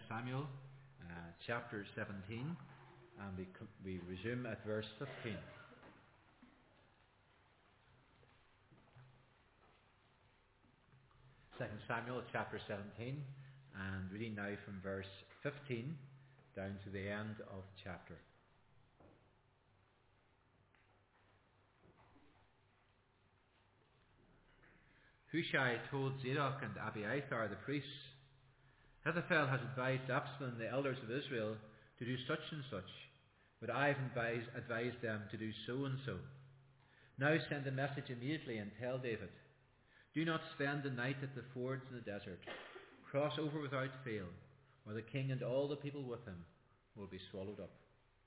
Samuel chapter 17, and we resume at verse 15. 2 Samuel chapter 17, and reading now from verse 15 down to the end of the chapter. Hushai told Zadok and Abiathar the priests, Ahithophel has advised Absalom and the elders of Israel to do such and such, but I have advised them to do so and so. Now send a message immediately and tell David, do not spend the night at the fords in the desert. Cross over without fail, or the king and all the people with him will be swallowed up.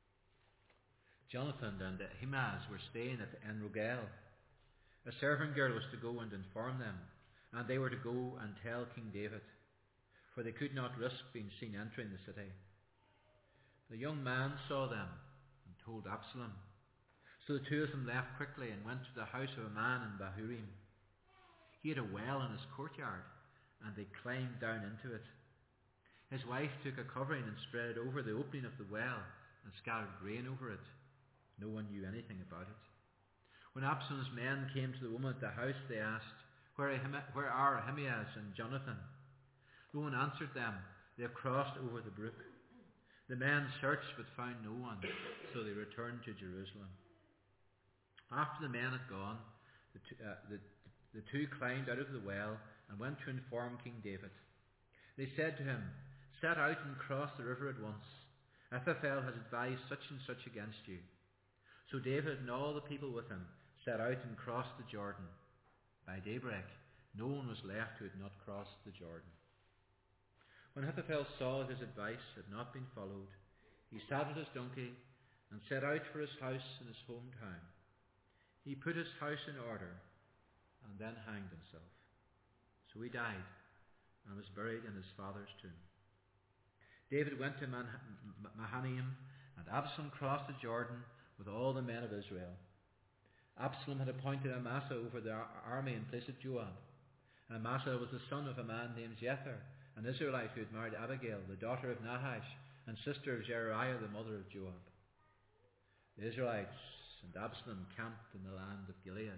Jonathan and Ahimaaz were staying at En-Rogel. A servant girl was to go and inform them, and they were to go and tell King David, for they could not risk being seen entering the city. The young man saw them and told Absalom. So the two of them left quickly and went to the house of a man in Bahurim. He had a well in his courtyard, and they climbed down into it. His wife took a covering and spread it over the opening of the well and scattered grain over it. No one knew anything about it. When Absalom's men came to the woman at the house, they asked, Where are Ahimaaz and Jonathan? No one answered them. They have crossed over the brook. The men searched but found no one, so they returned to Jerusalem. After the men had gone, the two climbed out of the well and went to inform King David. They said to him, Set out and cross the river at once. Ahithophel has advised such and such against you. So David and all the people with him set out and crossed the Jordan. By daybreak, no one was left who had not crossed the Jordan. When Ahithophel saw his advice had not been followed, he saddled his donkey and set out for his house in his hometown. He put his house in order and then hanged himself. So he died and was buried in his father's tomb. David went to Mahanaim, and Absalom crossed the Jordan with all the men of Israel. Absalom had appointed Amasa over the army in place of Joab. And Amasa was the son of a man named Jether, an Israelite who had married Abigail, the daughter of Nahash, and sister of Zeruiah, the mother of Joab. The Israelites and Absalom camped in the land of Gilead.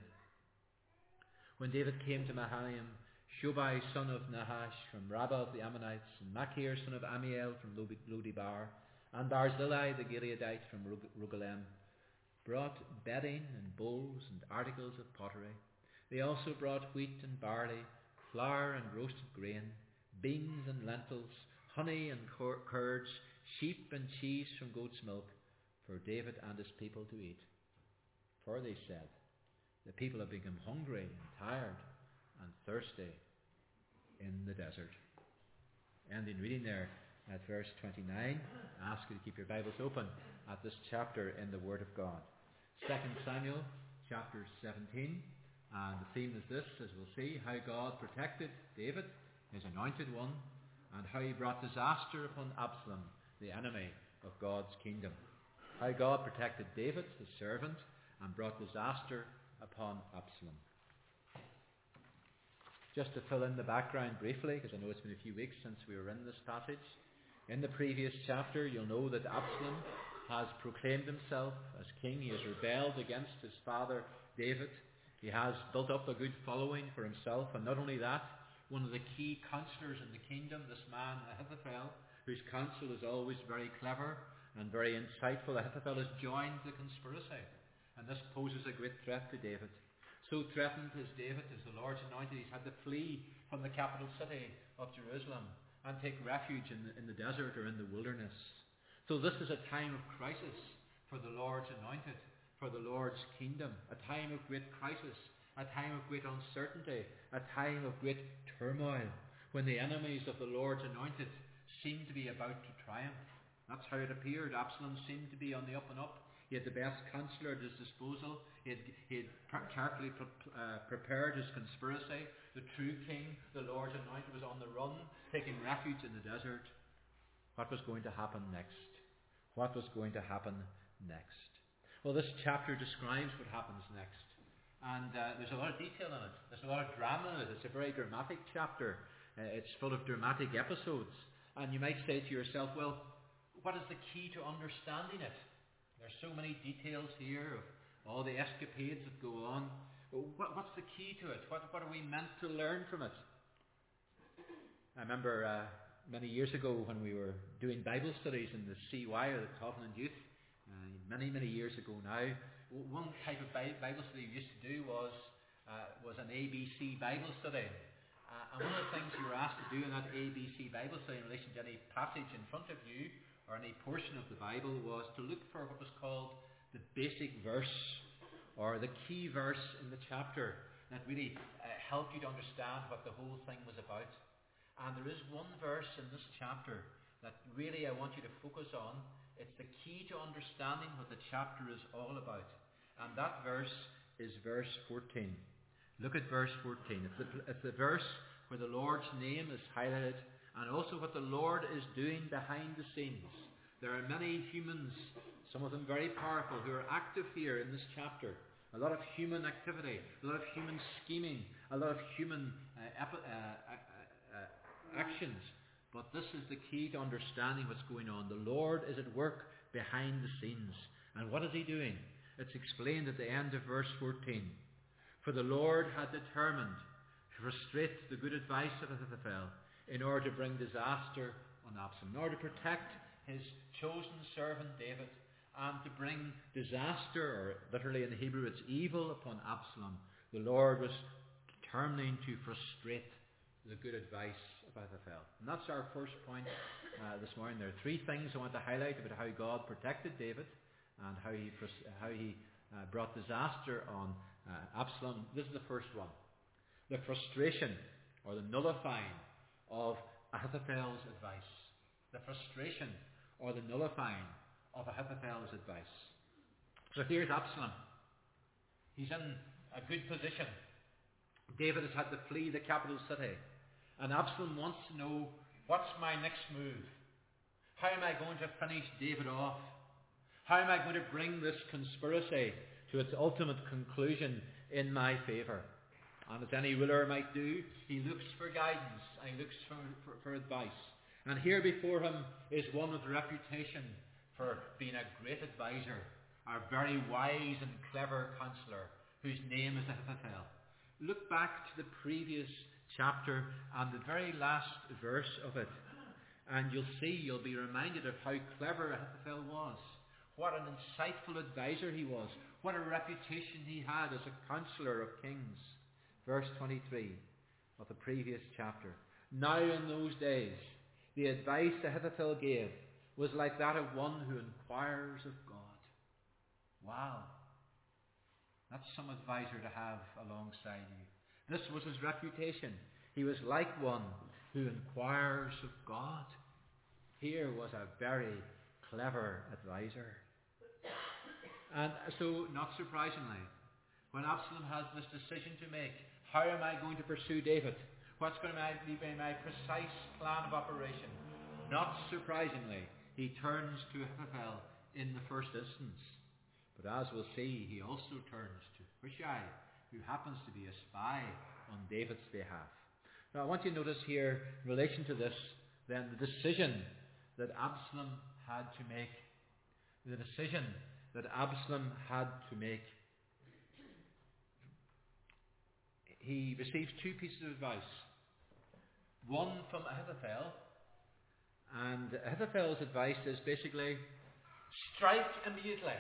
When David came to Mahanaim, Shobai, son of Nahash, from Rabbah of the Ammonites, and Machir, son of Amiel, from Lodibar, and Barzillai, the Gileadite, from Rogelem, brought bedding and bowls and articles of pottery. They also brought wheat and barley, flour and roasted grain, beans and lentils, honey and curds, sheep and cheese from goat's milk, for David and his people to eat. For they said, the people have become hungry and tired and thirsty in the desert. Ending reading there at verse 29. I ask you to keep your Bibles open at this chapter in the Word of God. 2 Samuel chapter 17. And the theme is this, as we'll see, how God protected David, his anointed one, and how he brought disaster upon Absalom, the enemy of God's kingdom. How God protected David, his servant, and brought disaster upon Absalom. Just to fill in the background briefly, because I know it's been a few weeks since we were in this passage. In the previous chapter, you'll know that Absalom has proclaimed himself as king. He has rebelled against his father David. He has built up a good following for himself, and not only that, one of the key counsellors in the kingdom, this man Ahithophel, whose counsel is always very clever and very insightful, Ahithophel has joined the conspiracy, and this poses a great threat to David. So threatened is David, as the Lord's anointed, he's had to flee from the capital city of Jerusalem and take refuge in the desert or in the wilderness. So this is a time of crisis for the Lord's anointed, for the Lord's kingdom, a time of great crisis, a time of great uncertainty, a time of great turmoil, when the enemies of the Lord's anointed seem to be about to triumph. That's how it appeared. Absalom seemed to be on the up and up. He had the best counsellor at his disposal. He had carefully prepared his conspiracy. The true king, the Lord's anointed, was on the run, taking refuge in the desert. What was going to happen next? What was going to happen next? Well, this chapter describes what happens next. And there's a lot of detail in it. There's a lot of drama in it. It's a very dramatic chapter. It's full of dramatic episodes. And you might say to yourself, well, what is the key to understanding it? There's so many details here of all the escapades that go on. What's the key to it? What are we meant to learn from it? I remember many years ago when we were doing Bible studies in the CY, or the Covenant Youth, many years ago now, one type of Bible study we used to do was an ABC Bible study. And one of the things you were asked to do in that ABC Bible study in relation to any passage in front of you or any portion of the Bible was to look for what was called the basic verse or the key verse in the chapter that really helped you to understand what the whole thing was about. And there is one verse in this chapter that really I want you to focus on. It's the key to understanding what the chapter is all about. And that verse is verse 14. Look at verse 14. It's the verse where the Lord's name is highlighted and also what the Lord is doing behind the scenes. There are many humans, some of them very powerful, who are active here in this chapter. A lot of human activity, a lot of human scheming, a lot of human actions. But this is the key to understanding what's going on. The Lord is at work behind the scenes. And what is he doing? It's explained at the end of verse 14. For the Lord had determined to frustrate the good advice of Ahithophel in order to bring disaster on Absalom, in order to protect his chosen servant David, and to bring disaster, or literally in the Hebrew it's evil, upon Absalom. The Lord was determining to frustrate the good advice of Ahithophel. And that's our first point this morning. There are three things I want to highlight about how God protected David and how he brought disaster on Absalom. This is the first one. The frustration or the nullifying of Ahithophel's advice. The frustration or the nullifying of Ahithophel's advice. So here's Absalom. He's in a good position. David has had to flee the capital city. And Absalom wants to know, what's my next move? How am I going to finish David off? How am I going to bring this conspiracy to its ultimate conclusion in my favour? And as any ruler might do, he looks for guidance and he looks for advice. And here before him is one with a reputation for being a great advisor, a very wise and clever counsellor, whose name is Ahithophel. Look back to the previous chapter and the very last verse of it, and you'll be reminded of how clever Ahithophel was. What an insightful advisor he was. What a reputation he had as a counsellor of kings. Verse 23 of the previous chapter. Now in those days, the advice Ahithophel gave was like that of one who inquires of God. Wow. That's some advisor to have alongside you. This was his reputation. He was like one who inquires of God. Here was a very clever advisor. And so, not surprisingly, when Absalom has this decision to make, how am I going to pursue David? What's going to be my precise plan of operation? Not surprisingly, he turns to Ahithophel in the first instance. But as we'll see, he also turns to Hushai, who happens to be a spy on David's behalf. Now I want you to notice here, in relation to this, then the decision that Absalom had to make. The decision that Absalom had to make. He receives two pieces of advice. One from Ahithophel, and Ahithophel's advice is basically, strike immediately.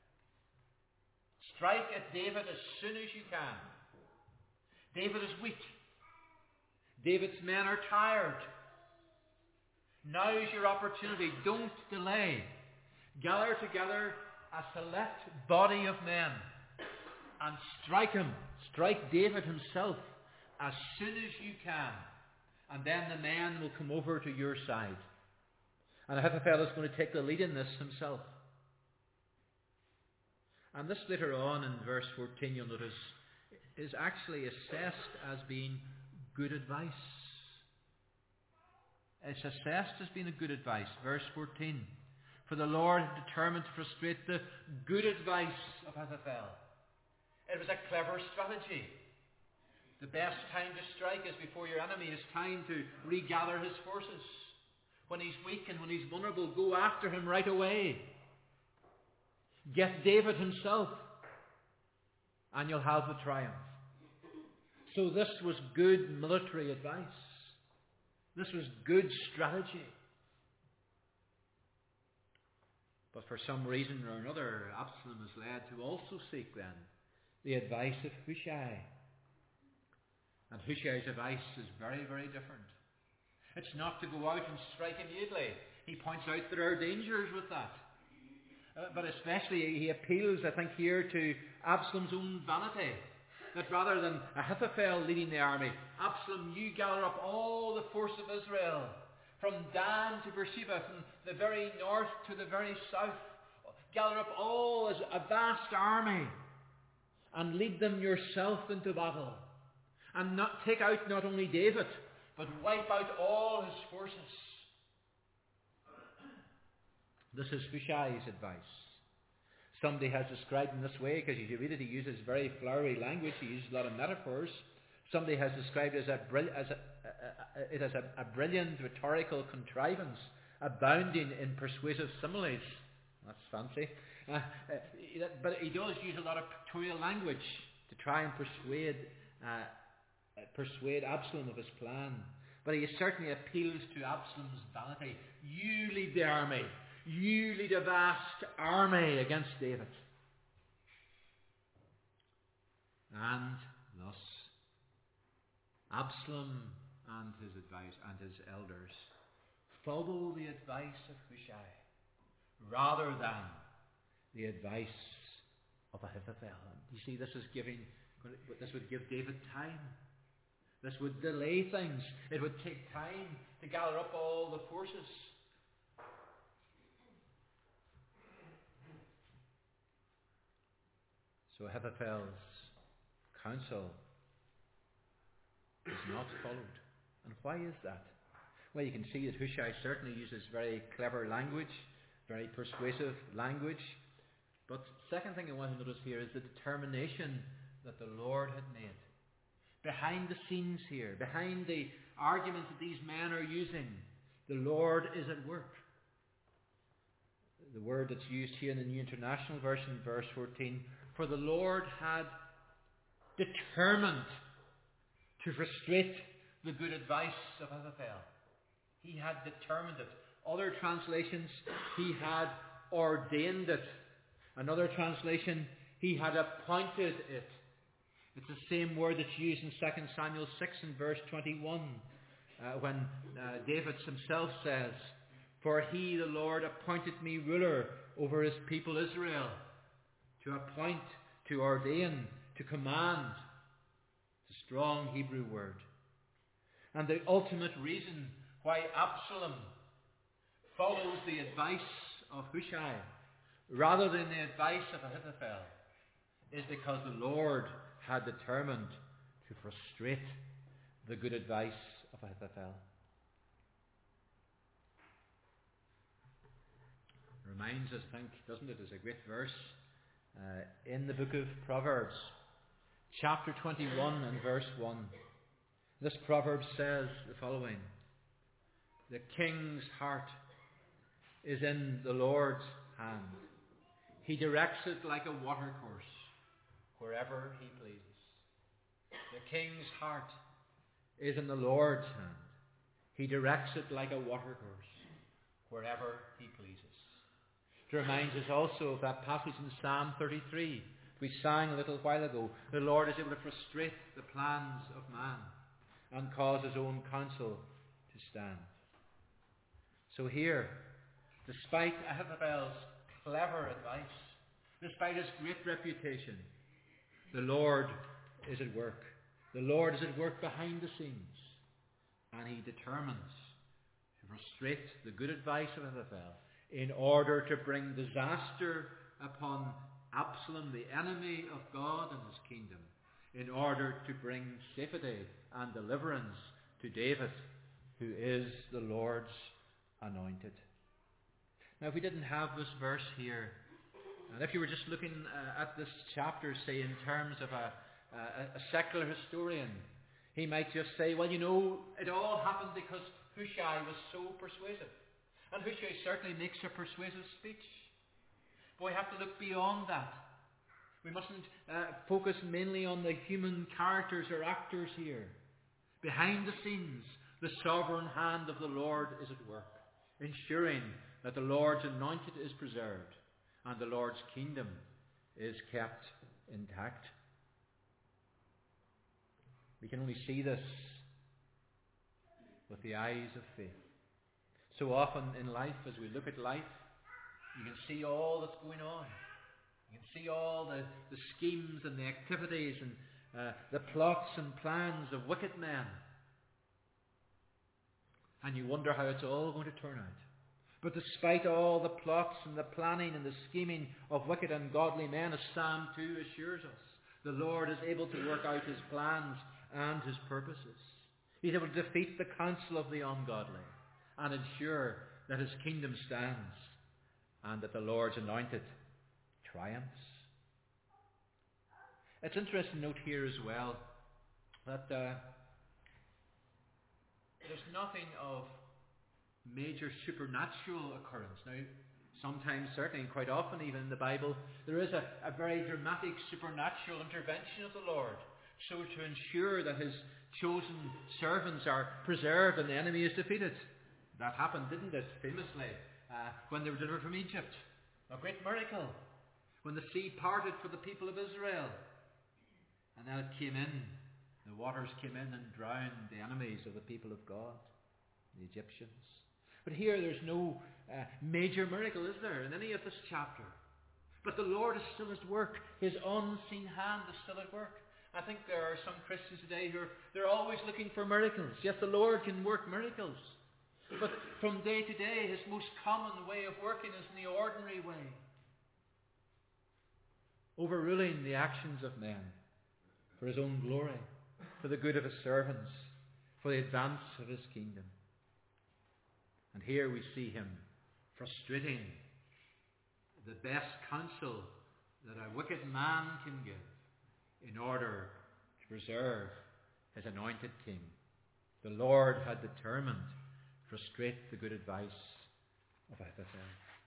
Strike at David as soon as you can. David is weak. David's men are tired. Now's your opportunity. Don't delay. Gather together a select body of men and strike him. Strike David himself as soon as you can. And then the men will come over to your side. And Ahithophel is going to take the lead in this himself. And this later on in verse 14, you'll notice, is actually assessed as being good advice. It's assessed as being a good advice. Verse 14. For the Lord had determined to frustrate the good advice of Ahithophel. It was a clever strategy. The best time to strike is before your enemy is time to regather his forces. When he's weak and when he's vulnerable, go after him right away. Get David himself, and you'll have the triumph. So this was good military advice. This was good strategy. But for some reason or another, Absalom is led to also seek then the advice of Hushai. And Hushai's advice is very, very different. It's not to go out and strike immediately. He points out there are dangers with that. But especially he appeals, I think, here to Absalom's own vanity. That rather than Ahithophel leading the army, Absalom, you gather up all the force of Israel, from Dan to Beersheba, from the very north to the very south. Gather up all as a vast army and lead them yourself into battle. And take out not only David, but wipe out all his forces. This is Hushai's advice. Somebody has described in this way, because you read it, he uses very flowery language, he uses a lot of metaphors. Somebody has described it as a brilliant rhetorical contrivance, abounding in persuasive similes. That's fancy. But he does use a lot of pictorial language to try and persuade Absalom of his plan. But he certainly appeals to Absalom's vanity. You lead the army. You lead a vast army against David. And thus, Absalom and his advice and his elders follow the advice of Hushai rather than the advice of Ahithophel. You see, this would give David time. This would delay things. It would take time to gather up all the forces. So Ahithophel's counsel is not followed. And why is that? Well, you can see that Hushai certainly uses very clever language, very persuasive language. But the second thing I want to notice here is the determination that the Lord had made. Behind the scenes here, behind the arguments that these men are using, the Lord is at work. The word that's used here in the New International Version, verse 14, for the Lord had determined to frustrate the good advice of Ahithophel. He had determined it. Other translations, he had ordained it. Another translation, he had appointed it. It's the same word that's used in 2 Samuel 6 and verse 21, when David himself says, for he, the Lord, appointed me ruler over his people Israel. To appoint, to ordain, to command. It's a strong Hebrew word. And the ultimate reason why Absalom follows the advice of Hushai rather than the advice of Ahithophel is because the Lord had determined to frustrate the good advice of Ahithophel. Reminds us, I think, doesn't it? There's a great verse in the book of Proverbs, chapter 21 and verse 1. This proverb says the following: the king's heart is in the Lord's hand. He directs it like a watercourse wherever he pleases. The king's heart is in the Lord's hand. He directs it like a watercourse wherever he pleases. It reminds us also of that passage in Psalm 33 we sang a little while ago. The Lord is able to frustrate the plans of man and cause his own counsel to stand. So here, despite Ahithophel's clever advice, despite his great reputation, the Lord is at work. The Lord is at work behind the scenes, and he determines to frustrate the good advice of Ahithophel in order to bring disaster upon Absalom, the enemy of God and his kingdom, in order to bring safety and deliverance to David, who is the Lord's anointed. Now, if we didn't have this verse here, and if you were just looking at this chapter, say, in terms of a secular historian, he might just say, well, you know, it all happened because Hushai was so persuasive. And Hushai certainly makes a persuasive speech. But we have to look beyond that. We mustn't focus mainly on the human characters or actors here. Behind the scenes, the sovereign hand of the Lord is at work, ensuring that the Lord's anointed is preserved and the Lord's kingdom is kept intact. We can only see this with the eyes of faith. So often in life, as we look at life, you can see all that's going on. You can see all the schemes and the activities and the plots and plans of wicked men. And you wonder how it's all going to turn out. But despite all the plots and the planning and the scheming of wicked and godly men, as Psalm 2 assures us, the Lord is able to work out his plans and his purposes. He's able to defeat the counsel of the ungodly and ensure that his kingdom stands and that the Lord's anointed triumphs. It's interesting to note here as well that there's nothing of major supernatural occurrence. Now, sometimes, certainly, and quite often even in the Bible, there is a very dramatic supernatural intervention of the Lord, so to ensure that his chosen servants are preserved and the enemy is defeated. That happened, didn't it, famously, when they were delivered from Egypt. A great miracle. When the sea parted for the people of Israel. And then it came in. The waters came in and drowned the enemies of the people of God, the Egyptians. But here there's no major miracle, is there, in any of this chapter? But the Lord is still at work. His unseen hand is still at work. I think there are some Christians today who they're always looking for miracles. Yes, the Lord can work miracles. But from day to day, his most common way of working is in the ordinary way. Overruling the actions of men for his own glory, for the good of his servants, for the advance of his kingdom. And here we see him frustrating the best counsel that a wicked man can give in order to preserve his anointed king. The Lord had determined to frustrate the good advice of Ahithophel.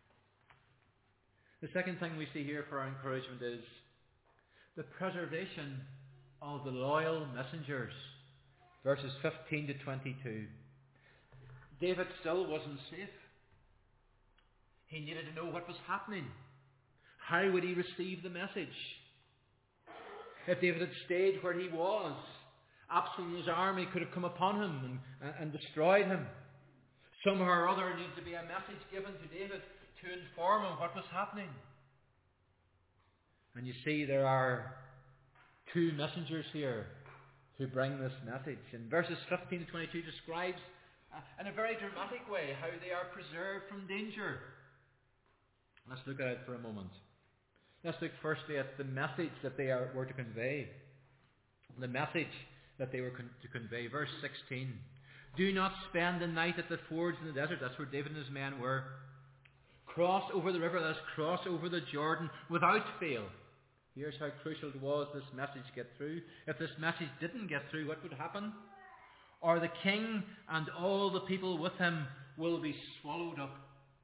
The second thing we see here for our encouragement is the preservation of the loyal messengers. Verses 15 to 22. David still wasn't safe. He needed to know what was happening. How would he receive the message? If David had stayed where he was, Absalom's army could have come upon him and destroyed him. Somehow or other needed to be a message given to David to inform him what was happening. And you see there are two messengers here who bring this message. And verses 15 to 22 describes in a very dramatic way how they are preserved from danger. Let's look at it for a moment. Let's look firstly at the message that they were to convey. The message that they were to convey. Verse 16. Do not spend the night at the fords in the desert. That's where David and his men were. Cross over the river, let us cross over the Jordan without fail. Here's how crucial it was this message get through. If this message didn't get through, what would happen? Or the king and all the people with him will be swallowed up.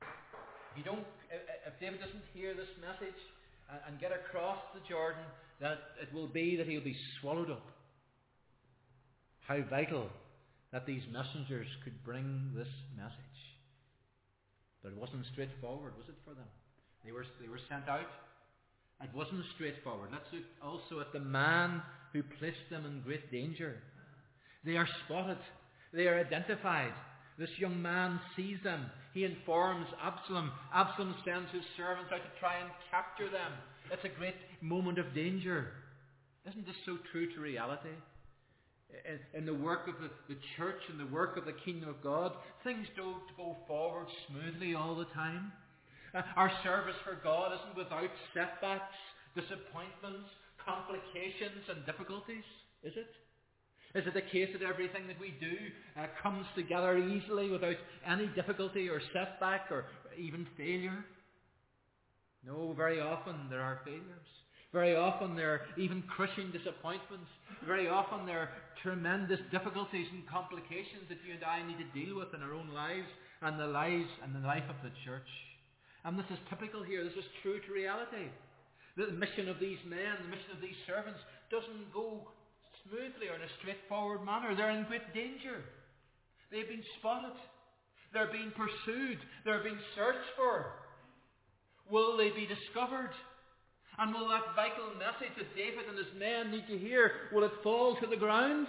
If David doesn't hear this message and get across the Jordan, that it will be that he'll be swallowed up. How vital that these messengers could bring this message. But it wasn't straightforward, was it, for them? They were sent out. It wasn't straightforward. Let's look also at the man who placed them in great danger. They are spotted. They are identified. This young man sees them. He informs Absalom. Absalom sends his servants out to try and capture them. It's a great moment of danger. Isn't this so true to reality? In the work of the church and the work of the kingdom of God, things don't go forward smoothly all the time. Our service for God isn't without setbacks, disappointments, complications and difficulties, is it? Is it the case that everything that we do comes together easily without any difficulty or setback or even failure? No, very often there are failures. Very often there are even crushing disappointments. Very often there are tremendous difficulties and complications that you and I need to deal with in our own lives and the lives and the life of the church. And this is typical here. This is true to reality. The mission of these men, the mission of these servants, doesn't go smoothly or in a straightforward manner. They're in great danger. They've been spotted. They're being pursued. They're being searched for. Will they be discovered? And will that vital message that David and his men need to hear, will it fall to the ground?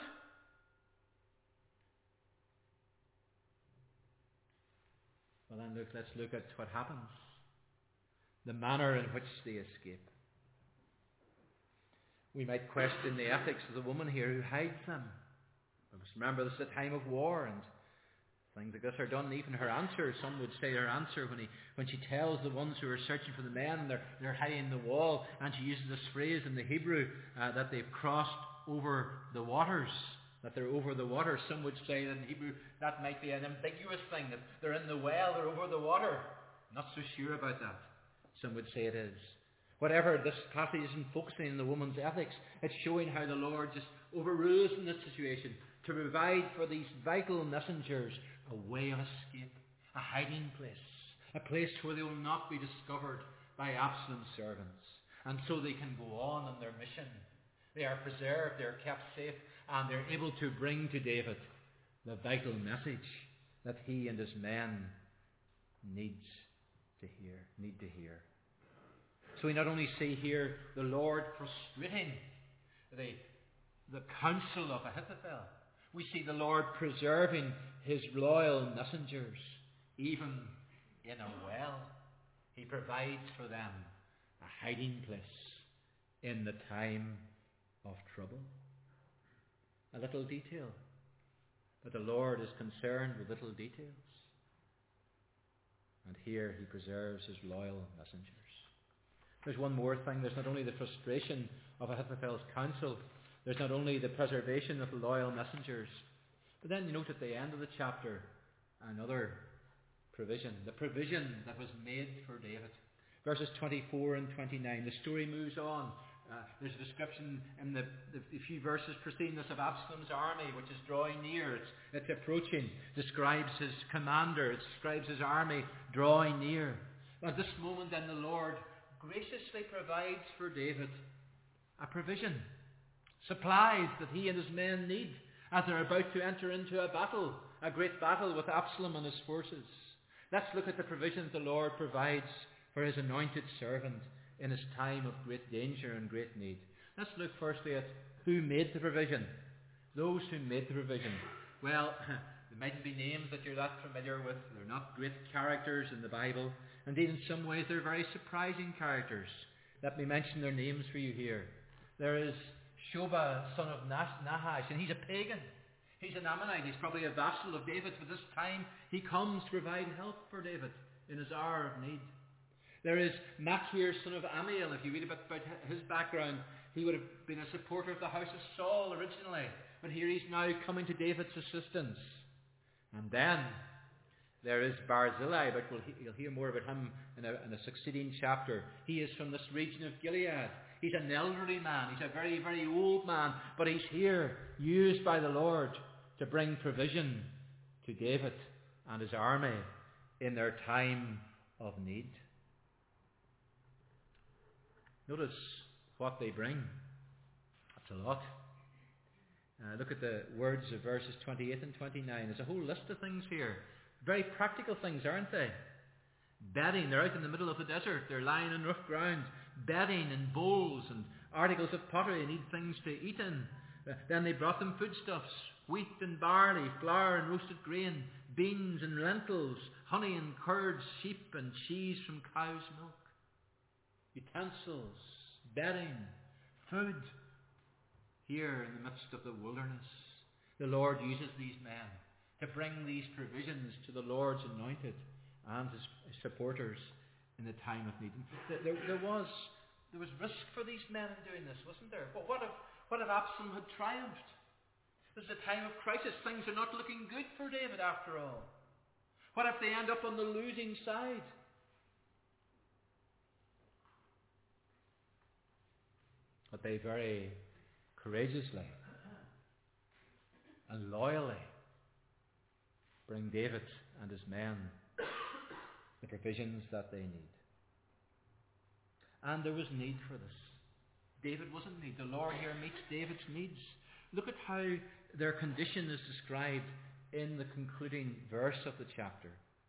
Well then, let's look at what happens. The manner in which they escape. We might question the ethics of the woman here who hides them. We must remember this is a time of war, and things like this are done. Even her answer, some would say her answer when she tells the ones who are searching for the men, they're hiding the wall, and she uses this phrase in the Hebrew that they've crossed over the waters, that they're over the water. Some would say that in Hebrew that might be an ambiguous thing, that they're in the well, they're over the water. Not so sure about that. Some would say it is. Whatever, this passage isn't focusing on the woman's ethics. It's showing how the Lord just overrules in this situation to provide for these vital messengers a way of escape, a hiding place, a place where they will not be discovered by Absalom's servants. And so they can go on in their mission. They are preserved, they are kept safe, and they're able to bring to David the vital message that he and his men need to hear. So we not only see here the Lord frustrating the counsel of Ahithophel, we see the Lord preserving his loyal messengers, even in a well. He provides for them a hiding place in the time of trouble. A little detail, but the Lord is concerned with little details. And here he preserves his loyal messengers. There's one more thing. There's not only the frustration of Ahithophel's counsel, there's not only the preservation of the loyal messengers, but then you note at the end of the chapter another provision, the provision that was made for David. Verses 24 and 29, the story moves on. There's a description in the few verses preceding this of Absalom's army, which is drawing near. It's approaching. Describes his commander. It describes his army drawing near. At this moment then the Lord graciously provides for David a provision, supplies that he and his men need as they're about to enter into a battle, a great battle with Absalom and his forces. Let's look at the provisions the Lord provides for his anointed servant in his time of great danger and great need. Let's look firstly at who made the provision. Those who made the provision. Well, there mightn't be names that you're that familiar with. They're not great characters in the Bible. Indeed, in some ways, they're very surprising characters. Let me mention their names for you here. There is Shobah, son of Nahash, and he's a pagan. He's an Ammonite. He's probably a vassal of David's, but this time he comes to provide help for David in his hour of need. There is Machir, son of Amiel. If you read about his background, he would have been a supporter of the house of Saul originally, but here he's now coming to David's assistance. And then there is Barzillai, but you'll hear more about him in a succeeding chapter. He is from this region of Gilead. He's an elderly man. He's a very, very old man, but he's here, used by the Lord to bring provision to David and his army in their time of need. Notice what they bring. That's a lot. Look at the words of verses 28 and 29. There's a whole list of things here. Very practical things, aren't they? Bedding. They're out in the middle of the desert. They're lying on rough ground. Bedding and bowls and articles of pottery. They need things to eat in. Then they brought them foodstuffs. Wheat and barley, flour and roasted grain, beans and lentils, honey and curds, sheep and cheese from cow's milk. Utensils, bedding, food. Here in the midst of the wilderness, the Lord uses these men to bring these provisions to the Lord's anointed and his supporters in the time of need. There was risk for these men in doing this, wasn't there? But what if Absalom had triumphed? This is a time of crisis. Things are not looking good for David after all. What if they end up on the losing side? But they very courageously and loyally bring David and his men the provisions that they need. And there was need for this. David was in need. The Lord here meets David's needs. Look at how their condition is described in the concluding verse of the chapter.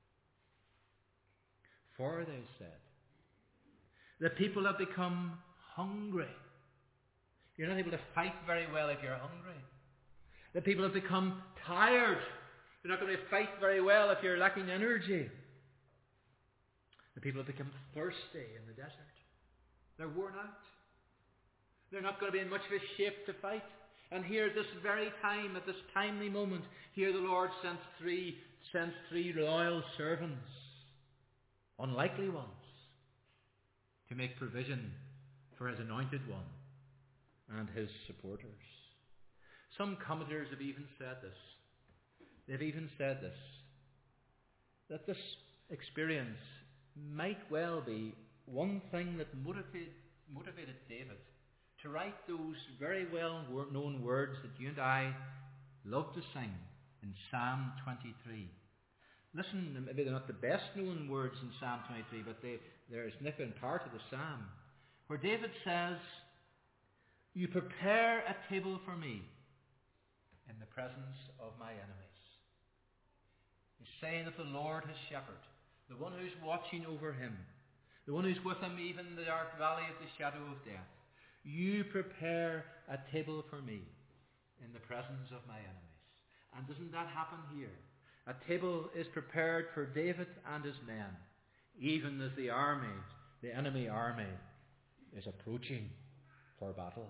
For, they said, the people have become hungry. You're not able to fight very well if you're hungry. The people have become tired. You're not going to fight very well if you're lacking energy. The people have become thirsty in the desert. They're worn out. They're not going to be in much of a shape to fight. And here at this very time, at this timely moment, here the Lord sends three loyal servants, unlikely ones, to make provision for his anointed one and his supporters. Some commentators have even said this. They've even said this, that this experience might well be one thing that motivated David to write those very well-known words that you and I love to sing in Psalm 23. Listen, maybe they're not the best-known words in Psalm 23, but they're a significant part of the psalm, where David says, you prepare a table for me in the presence of my enemies. He's saying that the Lord, his shepherd, the one who's watching over him, the one who's with him even in the dark valley of the shadow of death, you prepare a table for me in the presence of my enemies. And doesn't that happen here? A table is prepared for David and his men, even as the enemy army, is approaching for battle.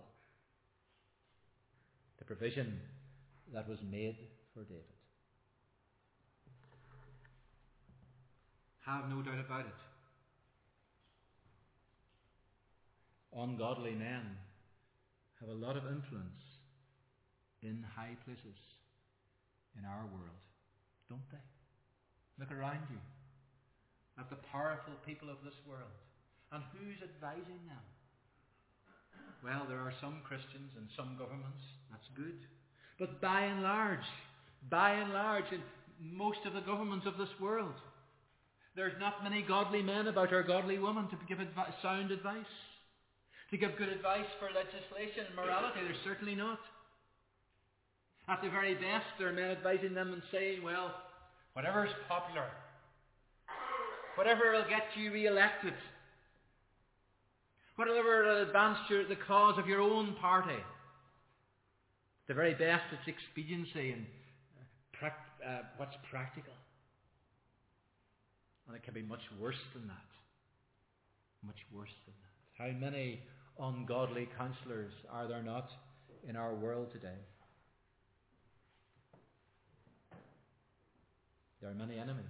The provision that was made for David. Have no doubt about it. Ungodly men have a lot of influence in high places in our world, don't they? Look around you at the powerful people of this world. And who's advising them? Well, there are some Christians and some governments. That's good. But by and large, in most of the governments of this world, there's not many godly men about or godly women to give sound advice. To give good advice for legislation and morality. There's certainly not. At the very best, there are men advising them and saying, well, whatever's popular, whatever will get you re-elected, whatever will advance the cause of your own party. At the very best, it's expediency and what's practical. And it can be much worse than that. Much worse than that. How many ungodly counsellors are there not in our world today? There are many enemies,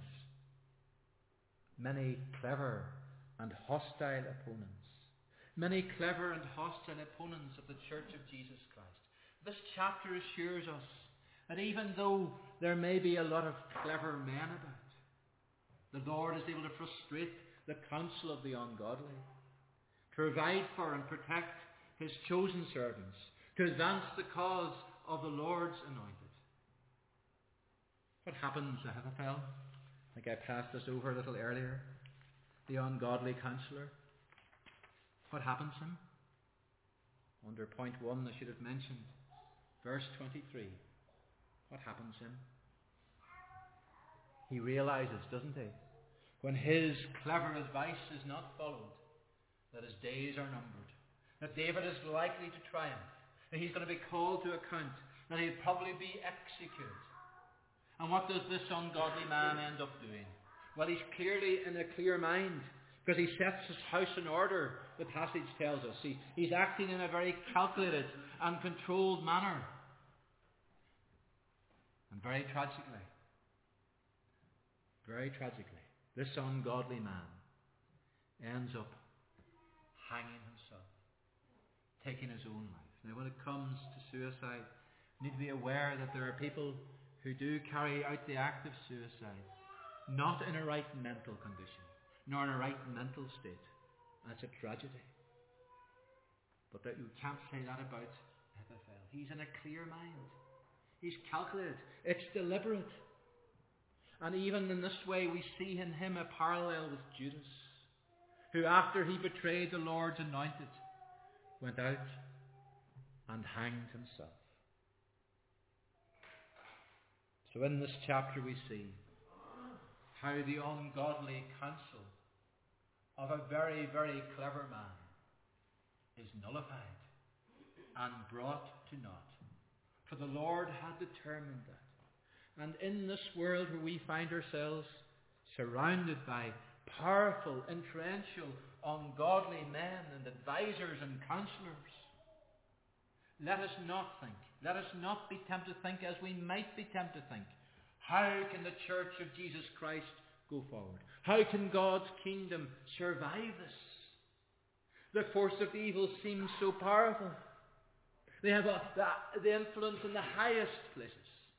many clever and hostile opponents, many clever and hostile opponents of the Church of Jesus Christ. This chapter assures us that even though there may be a lot of clever men about, the Lord is able to frustrate the counsel of the ungodly, to provide for and protect his chosen servants, to advance the cause of the Lord's anointed. What happens to Ahithophel? I think I passed this over a little earlier. The ungodly counselor. What happens to him? Under point 1 I should have mentioned. Verse 23. What happens to him? He realizes, doesn't he, when his clever advice is not followed, that his days are numbered, that David is likely to triumph, that he's going to be called to account, that he'll probably be executed. And what does this ungodly man end up doing? Well, he's clearly in a clear mind, because he sets his house in order, the passage tells us. He's acting in a very calculated and controlled manner. And very tragically, this ungodly man ends up hanging himself, taking his own life. Now, when it comes to suicide, we need to be aware that there are people who do carry out the act of suicide, not in a right mental condition, nor in a right mental state. That's a tragedy. But that you can't say that about Ahithophel. He's in a clear mind. He's calculated. It's deliberate. And even in this way we see in him a parallel with Judas, who after he betrayed the Lord's anointed, went out and hanged himself. So in this chapter we see how the ungodly counsel of a very, very clever man is nullified and brought to naught. For the Lord had determined that. And in this world where we find ourselves surrounded by powerful, influential, ungodly men and advisors and counselors, let us not think, let us not be tempted to think as we might be tempted to think. How can the church of Jesus Christ go forward? How can God's kingdom survive this? The force of evil seems so powerful. They have the influence in the highest places.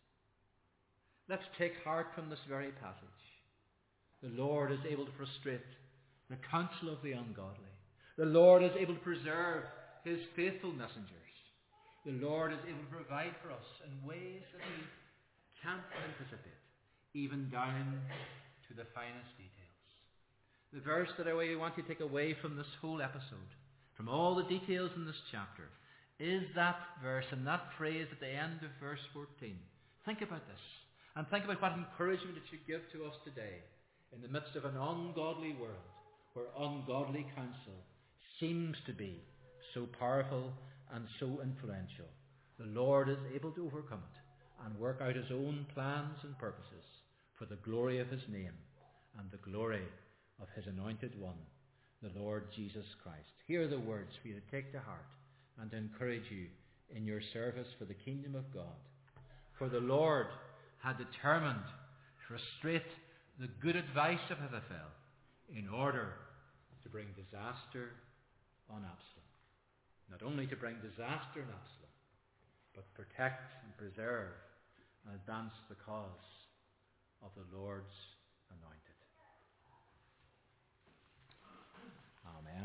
Let's take heart from this very passage. The Lord is able to frustrate the counsel of the ungodly. The Lord is able to preserve his faithful messengers. The Lord is able to provide for us in ways that we can't anticipate, even down to the finest details. The verse that I want you to take away from this whole episode, from all the details in this chapter, is that verse and that phrase at the end of verse 14. Think about this, and think about what encouragement it should give to us today in the midst of an ungodly world where ungodly counsel seems to be so powerful and so influential. The Lord is able to overcome it and work out his own plans and purposes for the glory of his name and the glory of his anointed one, the Lord Jesus Christ. Here are the words for you to take to heart and to encourage you in your service for the kingdom of God. For the Lord had determined to frustrate the good advice of Ahithophel in order to bring disaster on Absalom. Not only to bring disaster on Absalom, but protect and preserve and advance the cause of the Lord's